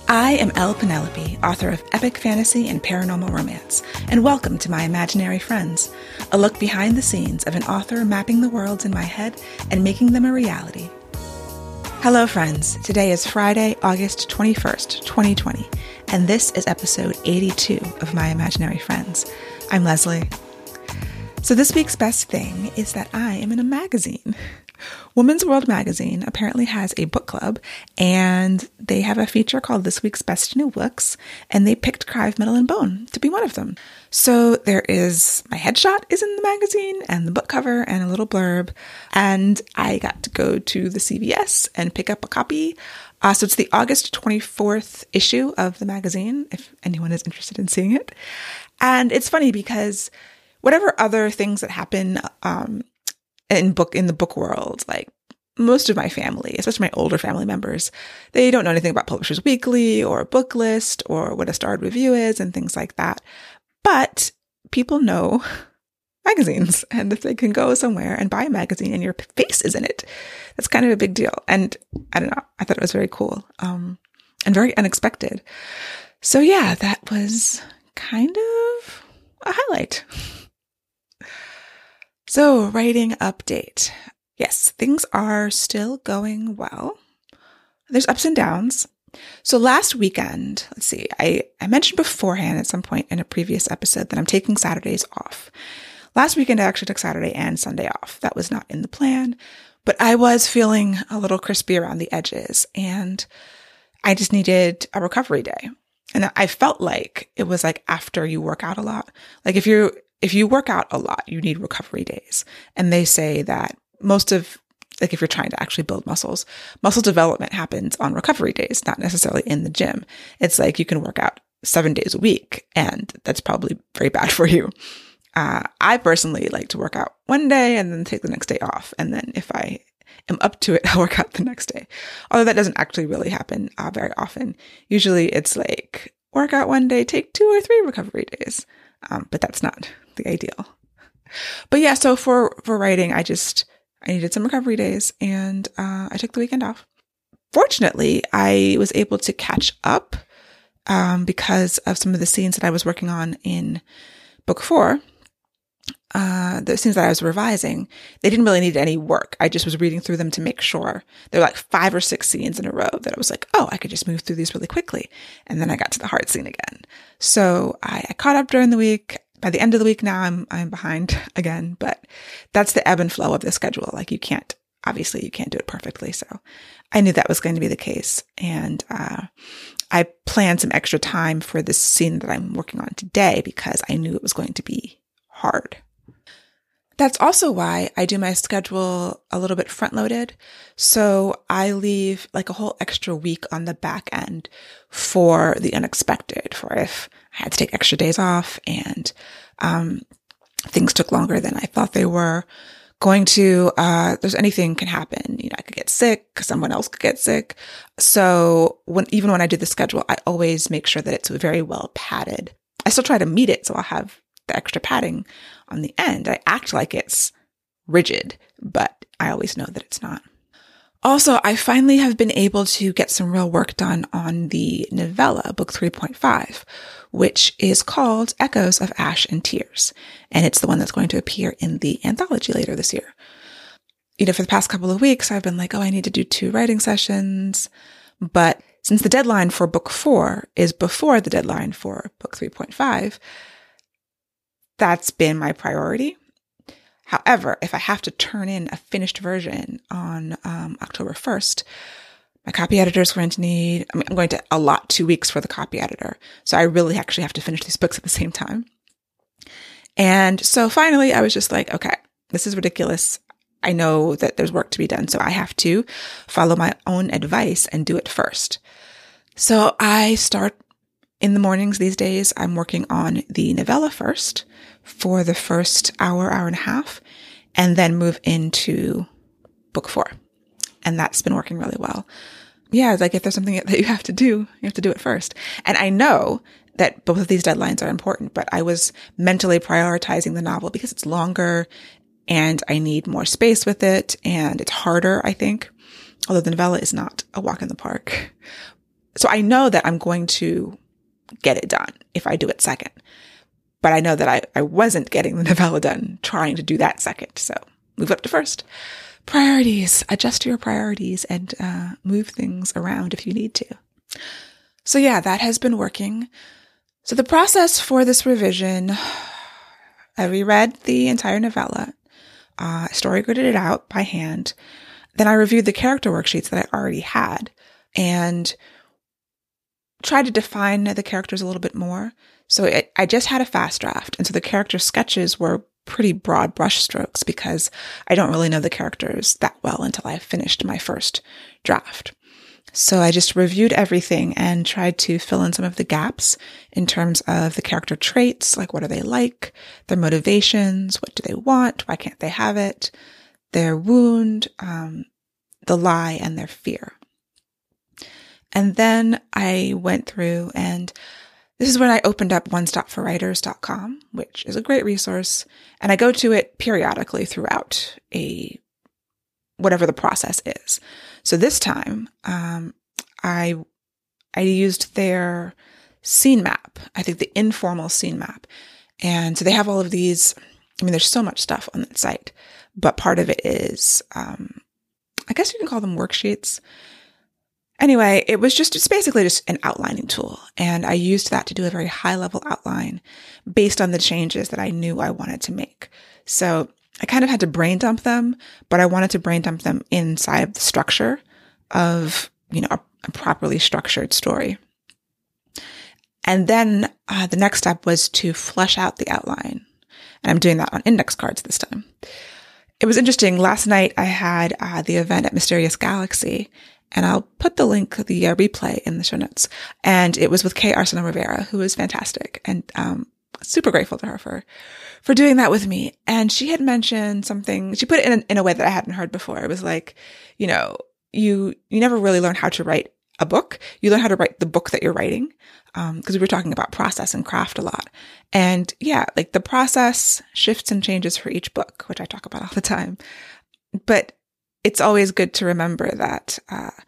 I am Elle Penelope, author of epic fantasy and paranormal romance, and welcome to My Imaginary Friends, a look behind the scenes of an author mapping the worlds in my head and making them a reality. Hello friends, today is Friday, August 21st, 2020, and this is episode 82 of My Imaginary Friends. I'm Leslie. So this week's best thing is that I am in a magazine. Women's World Magazine apparently has a book club, and they have a feature called This Week's Best New Books, and they picked Cry of Metal and Bone to be one of them. So there is, my headshot is in the magazine, and the book cover, and a little blurb, and I got to go to the CVS and pick up a copy. So it's the August 24th issue of the magazine, if anyone is interested in seeing it. And it's funny because whatever other things that happen, in the book world, like most of my family, especially my older family members, they don't know anything about Publishers Weekly or Book List or what a starred review is and things like that. But people know magazines, and if they can go somewhere and buy a magazine and your face is in it, that's kind of a big deal. And I don't know, I thought it was very cool, and very unexpected. So yeah, that was kind of a highlight. So, writing update. Yes, things are still going well. There's ups and downs. So last weekend, let's see, I mentioned beforehand at some point in a previous episode that I'm taking Saturdays off. Last weekend, I actually took Saturday and Sunday off. That was not in the plan, but I was feeling a little crispy around the edges, and I just needed a recovery day. And I felt like it was like after you work out a lot. Like if you work out a lot, you need recovery days. And they say that if you're trying to actually build muscles, muscle development happens on recovery days, not necessarily in the gym. It's like you can work out 7 days a week, and that's probably very bad for you. I personally like to work out one day and then take the next day off. And then if I am up to it, I'll work out the next day. Although that doesn't actually really happen very often. Usually it's like work out one day, take 2 or 3 recovery days. But that's not the ideal. But yeah, so for writing, I needed some recovery days, and I took the weekend off. Fortunately, I was able to catch up because of some of the scenes that I was working on in book 4. The scenes that I was revising, they didn't really need any work. I just was reading through them to make sure. There were like 5 or 6 scenes in a row that I was like, oh, I could just move through these really quickly. And then I got to the hard scene again. So I caught up during the week. By the end of the week now, I'm behind again, but that's the ebb and flow of the schedule. Like you can't do it perfectly. So I knew that was going to be the case. And I planned some extra time for this scene that I'm working on today because I knew it was going to be hard. That's also why I do my schedule a little bit front loaded. So I leave like a whole extra week on the back end for the unexpected, for if I had to take extra days off and things took longer than I thought they were going to. There's anything can happen. You know, I could get sick, someone else could get sick. So even when I do the schedule, I always make sure that it's very well padded. I still try to meet it, so I'll have the extra padding on the end. I act like it's rigid, but I always know that it's not. Also, I finally have been able to get some real work done on the novella, book 3.5, which is called Echoes of Ash and Tears. And it's the one that's going to appear in the anthology later this year. You know, for the past couple of weeks, I've been like, I need to do 2 writing sessions. But since the deadline for book 4 is before the deadline for book 3.5, that's been my priority. However, if I have to turn in a finished version on October 1st, my copy editor is going to need, I'm going to allot 2 weeks for the copy editor. So I really actually have to finish these books at the same time. And so finally, I was just like, okay, this is ridiculous. I know that there's work to be done, so I have to follow my own advice and do it first. So I start in the mornings these days. I'm working on the novella first for the first hour and a half, and then move into book 4. And that's been working really well. Yeah, it's like if there's something that you have to do it first. And I know that both of these deadlines are important, but I was mentally prioritizing the novel because it's longer and I need more space with it, and it's harder, I think. Although the novella is not a walk in the park. So I know that I'm going to get it done if I do it second. But I know that I wasn't getting the novella done trying to do that second. So move up to first. Priorities. Adjust your priorities and move things around if you need to. So yeah, that has been working. So the process for this revision, I reread the entire novella, story gridded it out by hand. Then I reviewed the character worksheets that I already had and tried to define the characters a little bit more. So I just had a fast draft. And so the character sketches were pretty broad brush strokes because I don't really know the characters that well until I finished my first draft. So I just reviewed everything and tried to fill in some of the gaps in terms of the character traits, like what are they like, their motivations, what do they want, why can't they have it, their wound, the lie, and their fear. And then I went through, and this is when I opened up onestopforwriters.com, which is a great resource. And I go to it periodically throughout whatever the process is. So this time, I used their scene map. I think the informal scene map. And so they have all of these. I mean, there's so much stuff on that site, but part of it is, I guess you can call them worksheets. Anyway, it's basically just an outlining tool. And I used that to do a very high level outline based on the changes that I knew I wanted to make. So I kind of had to brain dump them, but I wanted to brain dump them inside the structure of, a properly structured story. And then the next step was to flesh out the outline. And I'm doing that on index cards this time. It was interesting. Last night I had the event at Mysterious Galaxy, and I'll put the link, the replay in the show notes. And it was with Kay Arsenal Rivera, who is fantastic. And super grateful to her for doing that with me. And she had mentioned something, she put it in a way that I hadn't heard before. It was like, you never really learn how to write a book. You learn how to write the book that you're writing. Because we were talking about process and craft a lot. And yeah, like the process shifts and changes for each book, which I talk about all the time. But it's always good to remember that,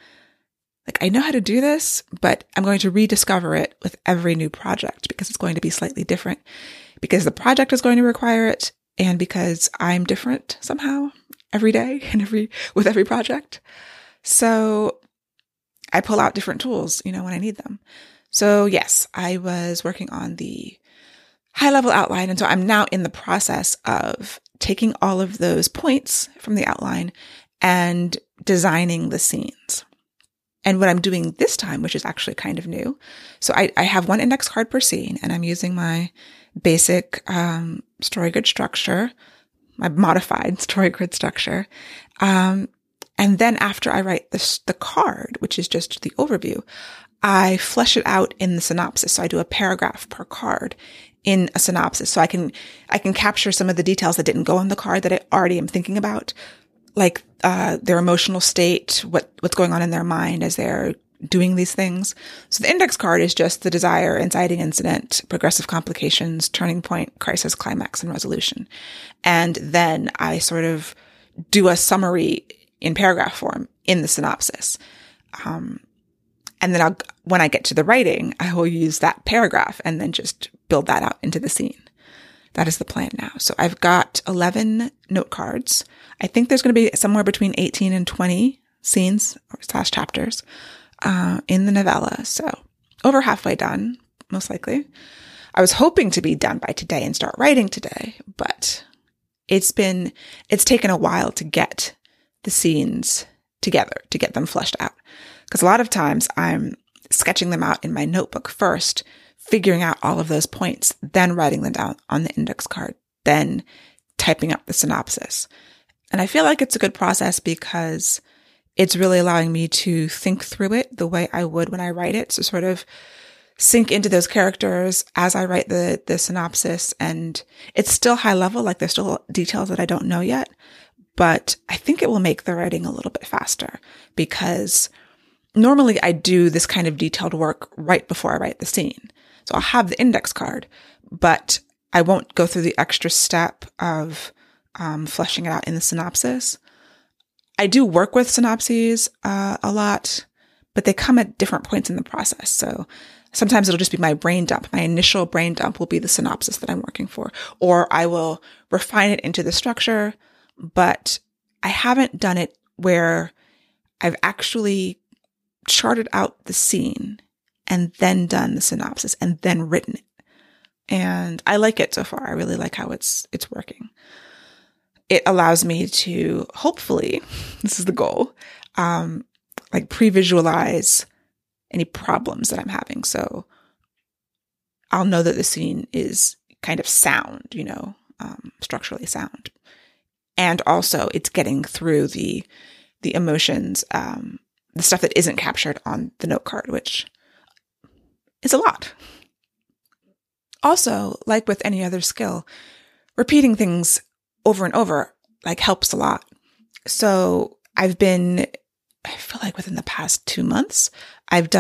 I know how to do this, but I'm going to rediscover it with every new project because it's going to be slightly different, because the project is going to require it, and because I'm different somehow every day and with every project. So I pull out different tools, when I need them. So yes, I was working on the high level outline. And so I'm now in the process of taking all of those points from the outline and designing the scenes. And what I'm doing this time, which is actually kind of new. So I have one index card per scene, and I'm using my basic story grid structure, my modified story grid structure. And then after I write the card, which is just the overview, I flesh it out in the synopsis. So I do a paragraph per card in a synopsis. So I can capture some of the details that didn't go on the card that I already am thinking about, like their emotional state, what's going on in their mind as they're doing these things. So the index card is just the desire, inciting incident, progressive complications, turning point, crisis, climax, and resolution. And then I sort of do a summary in paragraph form in the synopsis. And then when I get to the writing, I will use that paragraph and then just build that out into the scene. That is the plan now. So I've got 11 note cards. I think there's going to be somewhere between 18 and 20 scenes or / chapters in the novella. So over halfway done, most likely. I was hoping to be done by today and start writing today, but it's taken a while to get the scenes together, to get them fleshed out. Because a lot of times I'm sketching them out in my notebook first, figuring out all of those points, then writing them down on the index card, then typing up the synopsis. And I feel like it's a good process because it's really allowing me to think through it the way I would when I write it. So sort of sink into those characters as I write the synopsis. And it's still high level, like there's still details that I don't know yet, but I think it will make the writing a little bit faster because normally I do this kind of detailed work right before I write the scene. So I'll have the index card, but I won't go through the extra step of fleshing it out in the synopsis. I do work with synopses a lot, but they come at different points in the process. So sometimes it'll just be my brain dump. My initial brain dump will be the synopsis that I'm working for, or I will refine it into the structure, but I haven't done it where I've actually charted out the scene and then done the synopsis and then written it. And I like it so far. I really like how it's working. It allows me to hopefully, this is the goal, like pre-visualize any problems that I'm having. So I'll know that the scene is kind of sound, structurally sound. And also it's getting through the emotions, the stuff that isn't captured on the note card, which is a lot. Also, like with any other skill, repeating things over and over helps a lot. So I feel like within the past 2 months, I've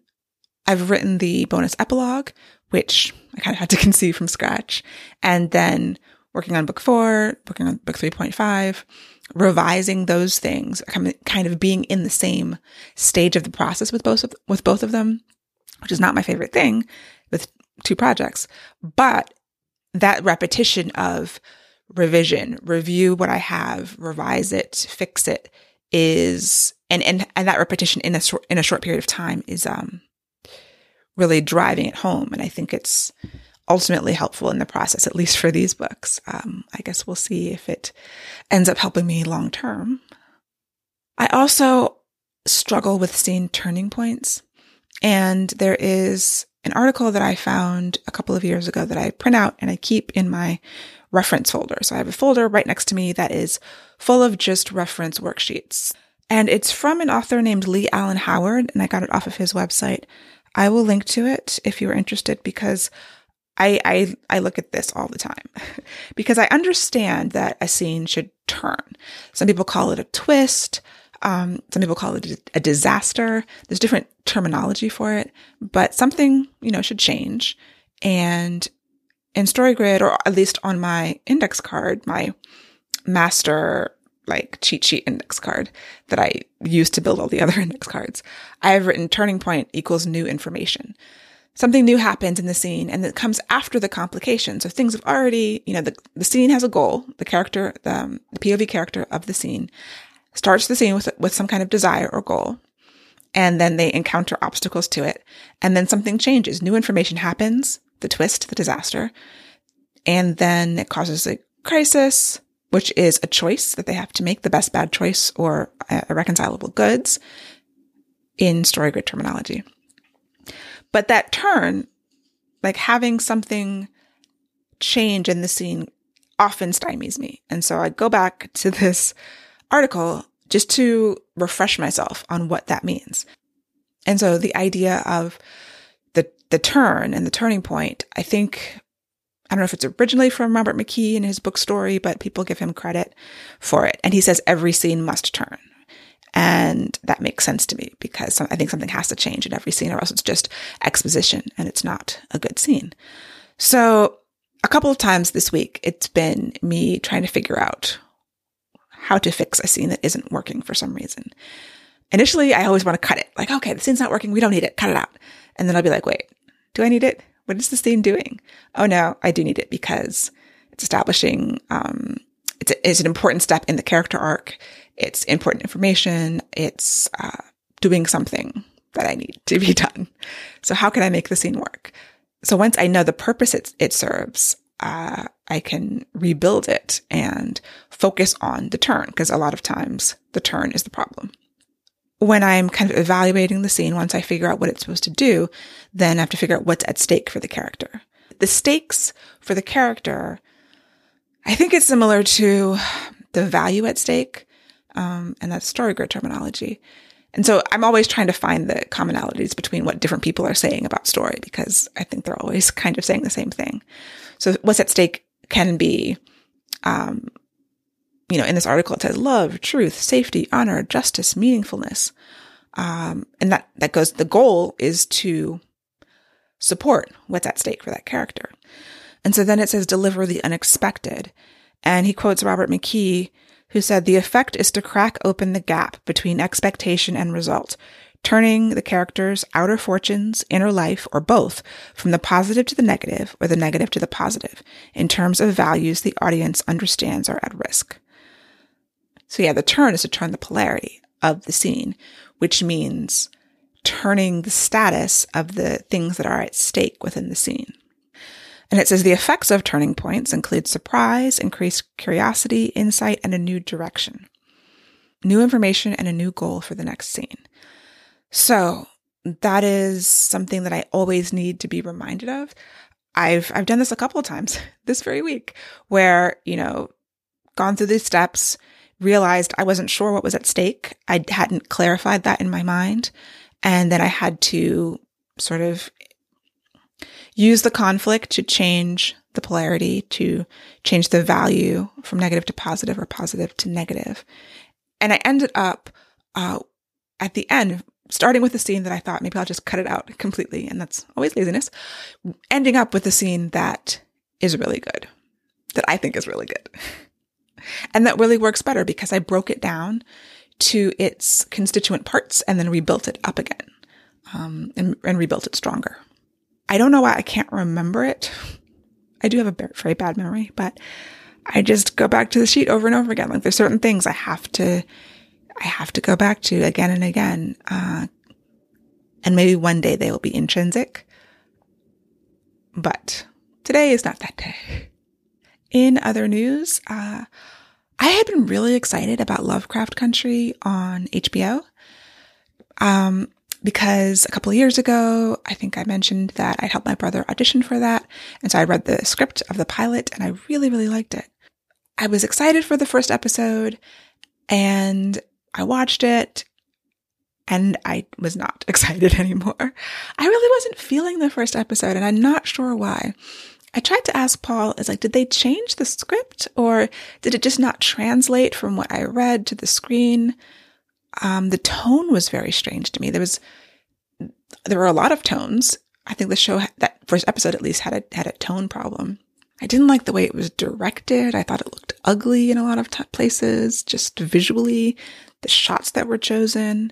written the bonus epilogue, which I kind of had to conceive from scratch, and then working on book 4, working on book 3.5, revising those things, kind of being in the same stage of the process with both of them, which is not my favorite thing with 2 projects, but that repetition of revision, review what I have, revise it, fix it is, and that repetition in a short period of time is, really driving it home. And I think it's ultimately helpful in the process, at least for these books. I guess we'll see if it ends up helping me long term. I also struggle with seeing turning points. And there is an article that I found a couple of years ago that I print out and I keep in my reference folder. So I have a folder right next to me that is full of just reference worksheets. And it's from an author named Lee Allen Howard, and I got it off of his website. I will link to it if you're interested, because I look at this all the time because I understand that a scene should turn. Some people call it a twist. Some people call it a disaster. There's different terminology for it, but something, should change. And in StoryGrid, or at least on my index card, my master cheat sheet index card that I use to build all the other index cards, I have written turning point equals new information. Something new happens in the scene and it comes after the complication. So things have already, the scene has a goal. The character, the POV character of the scene starts the scene with some kind of desire or goal. And then they encounter obstacles to it. And then something changes. New information happens, the twist, the disaster. And then it causes a crisis, which is a choice that they have to make, the best bad choice or irreconcilable goods in StoryGrid terminology. But that turn, having something change in the scene, often stymies me. And so I go back to this article just to refresh myself on what that means. And so the idea of the turn and the turning point, I don't know if it's originally from Robert McKee in his book Story, but people give him credit for it. And he says every scene must turn. And that makes sense to me because I think something has to change in every scene or else it's just exposition and it's not a good scene. So a couple of times this week, it's been me trying to figure out how to fix a scene that isn't working for some reason. Initially, I always want to cut it. Okay, the scene's not working. We don't need it. Cut it out. And then I'll be like, wait, do I need it? What is the scene doing? Oh no, I do need it because it's establishing, it's an important step in the character arc. It's important information. It's, doing something that I need to be done. So how can I make the scene work? So once I know the purpose it serves, I can rebuild it and focus on the turn, because a lot of times the turn is the problem. When I'm kind of evaluating the scene, once I figure out what it's supposed to do, then I have to figure out what's at stake for the character. The stakes for the character, I think it's similar to the value at stake, and that's StoryGrid terminology. And so I'm always trying to find the commonalities between what different people are saying about story, because I think they're always kind of saying the same thing. So what's at stake can be, in this article, it says love, truth, safety, honor, justice, meaningfulness. And that goes, the goal is to support what's at stake for that character. And so then it says deliver the unexpected. And he quotes Robert McKee, who said, the effect is to crack open the gap between expectation and result, turning the character's outer fortunes, inner life, or both from the positive to the negative or the negative to the positive in terms of values the audience understands are at risk. So yeah, the turn is to turn the polarity of the scene, which means turning the status of the things that are at stake within the scene. And it says the effects of turning points include surprise, increased curiosity, insight, and a new direction. New information and a new goal for the next scene. So that is something that I always need to be reminded of. I've done this a couple of times this very week where, gone through these steps, realized I wasn't sure what was at stake. I hadn't clarified that in my mind. And then I had to sort of use the conflict to change the polarity, to change the value from negative to positive or positive to negative. And I ended up at the end, starting with a scene that I thought maybe I'll just cut it out completely, and that's always laziness, ending up with a scene that is really good, that I think is really good. And that really works better because I broke it down to its constituent parts and then rebuilt it up again, and rebuilt it stronger. I don't know why I can't remember it. I do have a very bad memory, but I just go back to the sheet over and over again. Like there's certain things I have to go back to again and again. And maybe one day they will be intrinsic, but today is not that day. In other news, I had been really excited about Lovecraft Country on HBO. Because a couple of years ago, I think I mentioned that I'd helped my brother audition for that. And so I read the script of the pilot and I really, really liked it. I was excited for the first episode and I watched it and I was not excited anymore. I really wasn't feeling the first episode and I'm not sure why. I tried to ask Paul, did they change the script or did it just not translate from what I read to the screen? The tone was very strange to me. There were a lot of tones. I think the show, that first episode at least, had a tone problem. I didn't like the way it was directed. I thought it looked ugly in a lot of places, just visually. The shots that were chosen.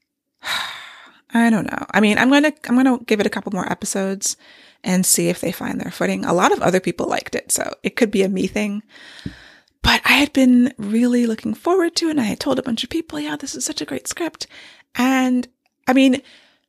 I don't know. I mean, I'm gonna give it a couple more episodes and see if they find their footing. A lot of other people liked it, so it could be a me thing. But I had been really looking forward to it, and I had told a bunch of people, yeah, this is such a great script. And I mean,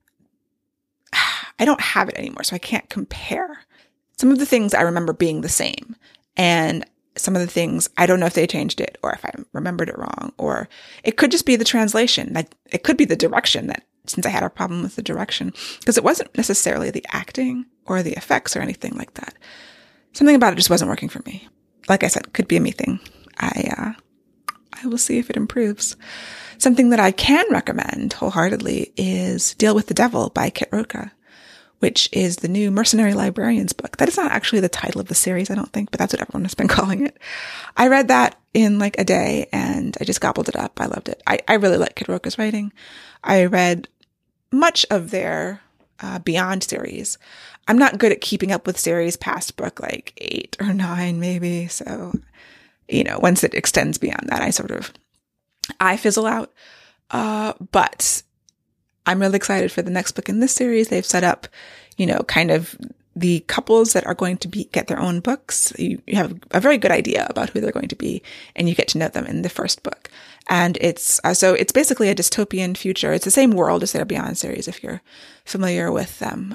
I don't have it anymore, so I can't compare. Some of the things I remember being the same, and some of the things, I don't know if they changed it or if I remembered it wrong, or it could just be the translation. Like it could be the direction, that since I had a problem with the direction, because it wasn't necessarily the acting or the effects or anything like that. Something about it just wasn't working for me. Like I said, could be a me thing. I will see if it improves. Something that I can recommend wholeheartedly is Deal with the Devil by Kit Rocha, which is the new Mercenary Librarians book. That is not actually the title of the series, I don't think, but that's what everyone has been calling it. I read that in like a day and I just gobbled it up. I loved it. I really like Kit Rocha's writing. I read much of their Beyond series. I'm not good at keeping up with series past book like 8 or 9 maybe. So, once it extends beyond that, I fizzle out. But I'm really excited for the next book in this series. They've set up, kind of the couples that are going to get their own books. You have a very good idea about who they're going to be, and you get to know them in the first book. And it's basically a dystopian future. It's the same world as their Beyond series, if you're familiar with them,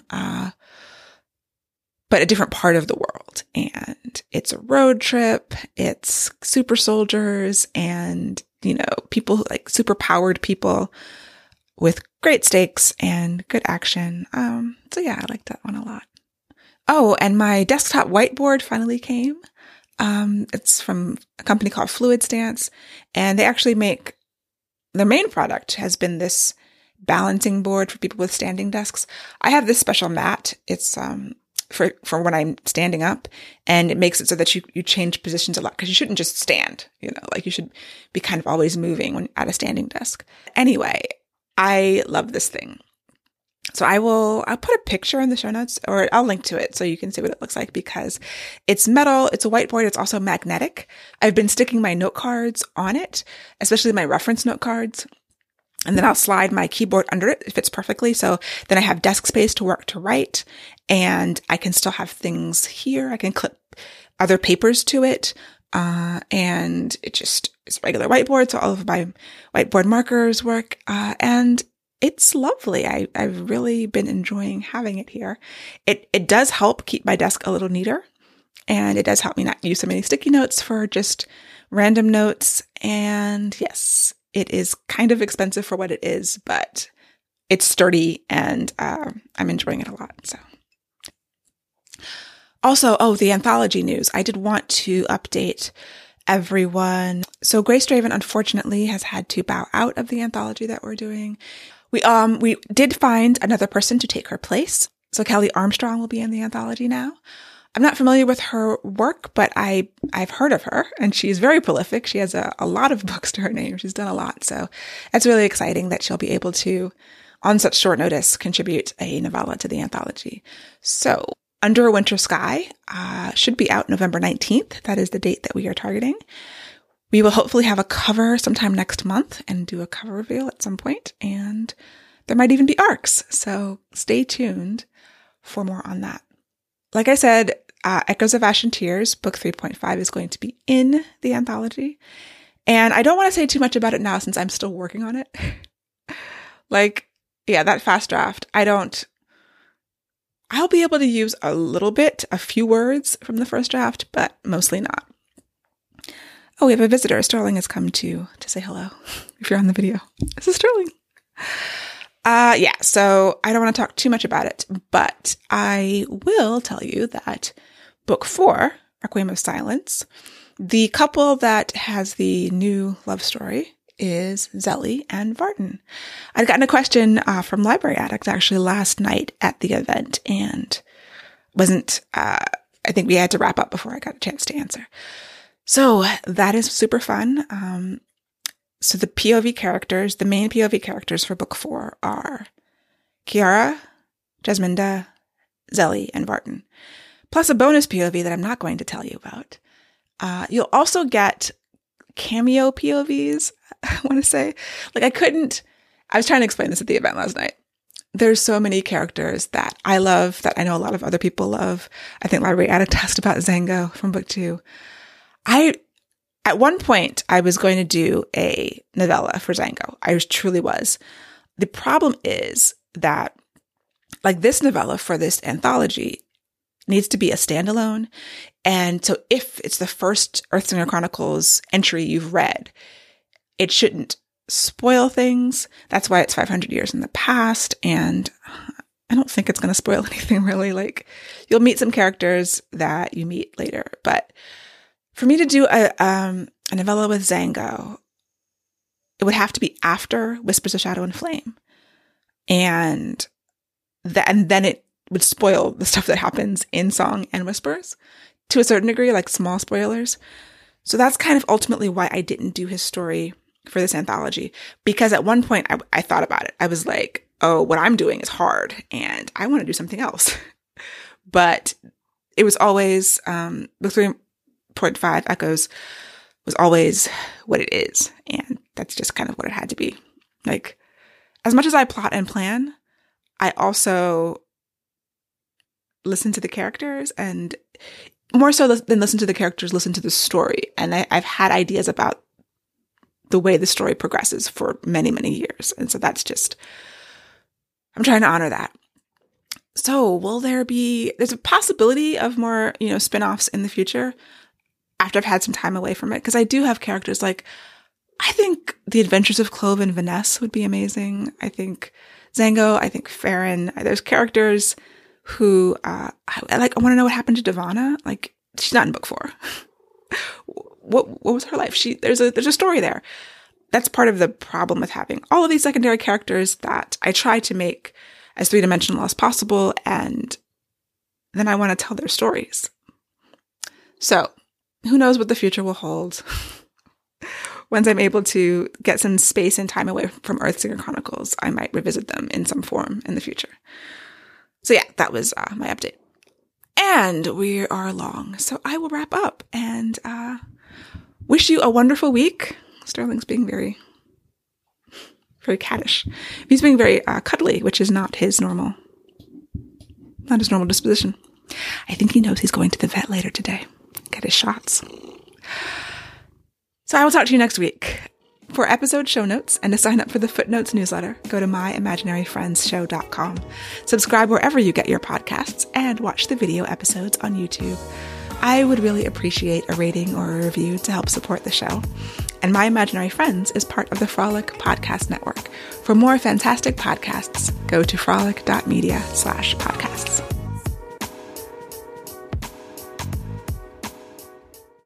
but a different part of the world. And it's a road trip. It's super soldiers and, people like super powered people with great stakes and good action. So yeah, I like that one a lot. Oh, and my desktop whiteboard finally came. It's from a company called Fluid Stance, and they actually make, their main product has been this balancing board for people with standing desks. I have this special mat. It's, for when I'm standing up, and it makes it so that you change positions a lot, because you shouldn't just stand, you should be kind of always moving when at a standing desk. Anyway, I love this thing. So I'll put a picture in the show notes, or I'll link to it so you can see what it looks like, because it's metal, it's a whiteboard, it's also magnetic. I've been sticking my note cards on it, especially my reference note cards. And then I'll slide my keyboard under it. It fits perfectly. So then I have desk space to work to write, and I can still have things here. I can clip other papers to it. And it just is regular whiteboard. So all of my whiteboard markers work. And it's lovely. I've really been enjoying having it here. It does help keep my desk a little neater, and it does help me not use so many sticky notes for just random notes. And yes, it is kind of expensive for what it is, but it's sturdy, and I'm enjoying it a lot. So also, the anthology news. I did want to update everyone. So Grace Draven, unfortunately, has had to bow out of the anthology that we're doing. We did find another person to take her place. So Kelly Armstrong will be in the anthology now. I'm not familiar with her work, but I've heard of her, and she's very prolific. She has a lot of books to her name. She's done a lot. So it's really exciting that she'll be able to, on such short notice, contribute a novella to the anthology. So Under a Winter Sky should be out November 19th. That is the date that we are targeting. We will hopefully have a cover sometime next month and do a cover reveal at some point, and there might even be arcs. So stay tuned for more on that. Like I said, Echoes of Ash and Tears, book 3.5 is going to be in the anthology. And I don't want to say too much about it now since I'm still working on it. That fast draft, I'll be able to use a few words from the first draft, but mostly not. Oh, we have a visitor. Sterling has come to say hello. If you're on the video, this is Sterling. So I don't want to talk too much about it, but I will tell you that book 4, Requiem of Silence, the couple that has the new love story is Zelly and Vartan. I'd gotten a question from Library Addict actually last night at the event, and I think we had to wrap up before I got a chance to answer. So that is super fun. So the main POV characters for book 4 are Kiara, Jasminda, Zelly, and Vartan, plus a bonus POV that I'm not going to tell you about. You'll also get cameo POVs, I want to say. I was trying to explain this at the event last night. There's so many characters that I love, that I know a lot of other people love. I think Library Addict asked about Zango from book 2. At one point, I was going to do a novella for Zango. I truly was. The problem is that, this novella for this anthology needs to be a standalone. And so if it's the first Earthsinger Chronicles entry you've read, it shouldn't spoil things. That's why it's 500 years in the past. And I don't think it's going to spoil anything really. You'll meet some characters that you meet later, but for me to do a novella with Zango, it would have to be after Whispers of Shadow and Flame. And then it would spoil the stuff that happens in Song and Whispers to a certain degree, small spoilers. So that's kind of ultimately why I didn't do his story for this anthology. Because at one point I thought about it. I was like, oh, what I'm doing is hard and I want to do something else. But it was always, book 3.5 Echoes was always what it is. And that's just kind of what it had to be. As much as I plot and plan, I also listen to the characters, and more so than listen to the characters, listen to the story. And I've had ideas about the way the story progresses for many, many years. And so I'm trying to honor that. So there's a possibility of more, spin-offs in the future after I've had some time away from it. Because I do have characters I think The Adventures of Clove and Vanessa would be amazing. I think Zango, I think Farron. There's characters who, I want to know what happened to Devana. She's not in book 4. What was her life? There's a story there. That's part of the problem with having all of these secondary characters that I try to make as three-dimensional as possible, and then I want to tell their stories. So, who knows what the future will hold. Once I'm able to get some space and time away from Earthsinger Chronicles, I might revisit them in some form in the future. So yeah, that was my update. And we are long, so I will wrap up and wish you a wonderful week. Sterling's being very very cattish. He's being very cuddly, which is not his normal disposition. I think he knows he's going to the vet later today. Get his shots. So I will talk to you next week. For episode show notes and to sign up for the Footnotes newsletter, go to myimaginaryfriendshow.com. Subscribe wherever you get your podcasts and watch the video episodes on YouTube. I would really appreciate a rating or a review to help support the show. And My Imaginary Friends is part of the Frolic Podcast Network. For more fantastic podcasts, go to frolic.media/podcasts.